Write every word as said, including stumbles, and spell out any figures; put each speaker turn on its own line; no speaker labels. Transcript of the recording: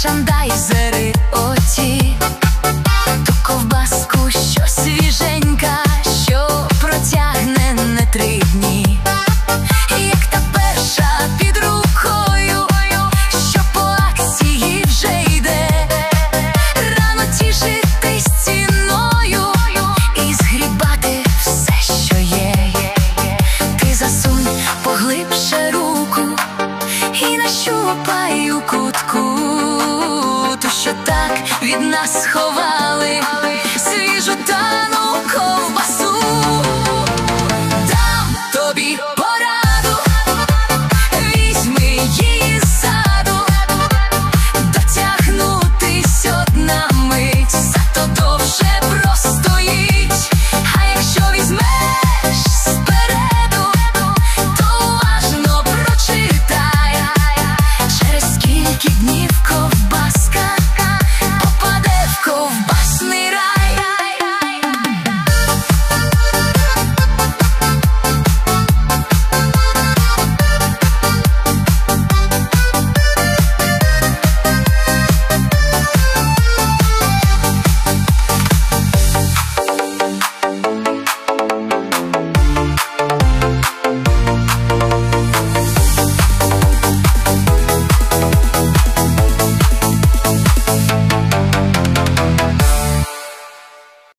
мерчандайзери оті, ту ковбаску, що свіженька, що протягне не три дні, як та перша під рукою, що по акції вже йде. Рано тішитись ціною і згрібати все, що є. Ти засунь поглибше руку і нащупай у кутку ту, що так від нас ховали, свіжу та нову.